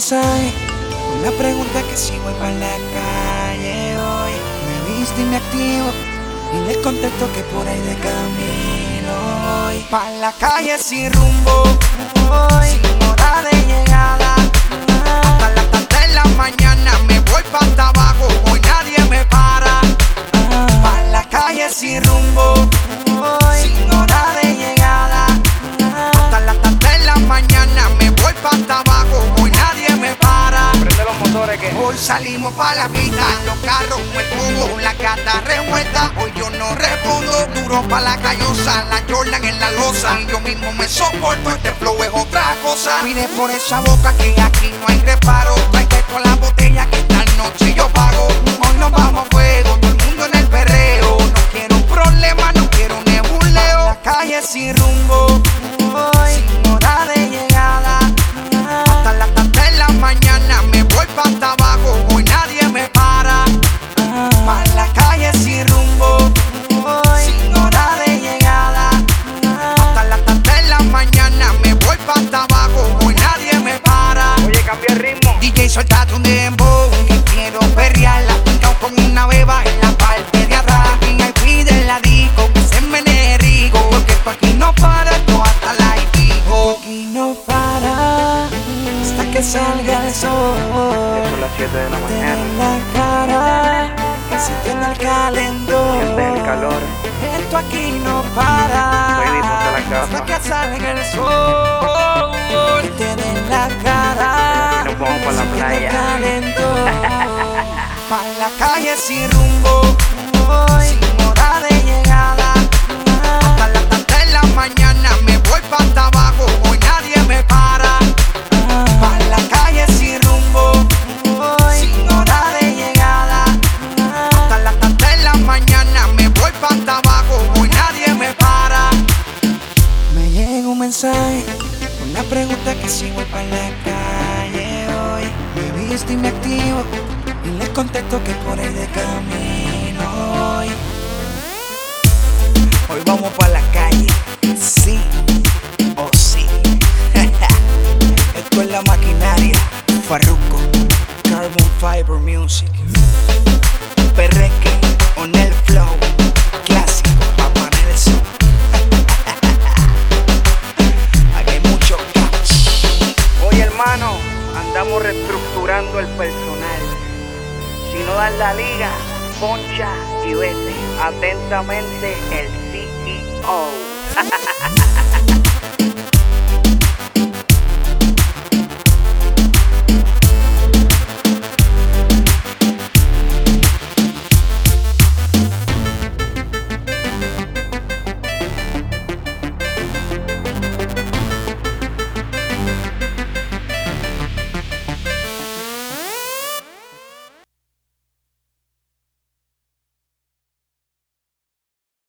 mensaje, una pregunta que si voy para la calle hoy. Me viste y me activo y les contesto que por ahí de camino voy. Pa' la calle sin rumbo voy, sin hora de llegada. Hasta las tantas de la mañana me voy pa' hasta abajo, hoy nadie me para. Pa' la calle sin rumbo voy, sin hora de llegada. Hasta las tantas de la mañana me voy pa' hasta abajo, hoy nadie me para. Prende los motores que Hoy salimos pa' la pista, los carros el fuego, la gata revuelta. Hoy yo no respondo, duro pa' la callosa, la Jordan en la losa. Y yo mismo me soporto, este flow es otra cosa. Mire por esa boca que aquí no hay reparo. Trae con la botella que esta noche yo pago. Hoy nos vamos a fuego, todo el mundo en el perreo. No quiero un problema, no quiero un nebuleo. La calle sin rumbo, sin hora de llegada. Hasta las tantas de la mañana me voy pa' hasta abajo, hoy nadie me para. Pa' la calle sin rumbo, sin hora de llegada. Hasta las tantas de la mañana me voy pa' hasta abajo, hoy nadie me para. Oye, cambia el ritmo. DJ, soltate un dembow, que quiero perrearla. Pintado con una beba en la parte de atrás. VIP de la disco, que se menee rico. Porque esto aquí no para, esto hasta la digo. Aquí no para, hasta que salga el sol. Son las 7 de la mañana. En la cara, que se tiene el calentón. Sientes el calor. Esto aquí no para, Baby, ponte la capa. hasta que salga el sol. Que te den la cara, Y nos vamos pa' la playa. Pa' la calle sin rumbo, sin hora de llegada. Hasta las tantas de la mañana me voy pa' hasta abajo, hoy nadie me para. Pa' la calle sin rumbo, sin hora de llegada. Hasta las tantas de la mañana me voy pa' hasta abajo, hoy nadie me para. Me llega un mensaje, una pregunta que si voy pa' la calle hoy. Me viste y me activo y les contesto que por ahí de camino voy. Hoy vamos pa' la calle, sí o sí. Esto es la maquinaria, Farruko, Carbon Fiber Music, Perreque, on el flow, clásico, Papa Nelson. Aquí hay mucho catch. Oye, hermano, andamos reestructurando el personal. Si no dan la liga, poncha y vete. Atentamente, el CEO.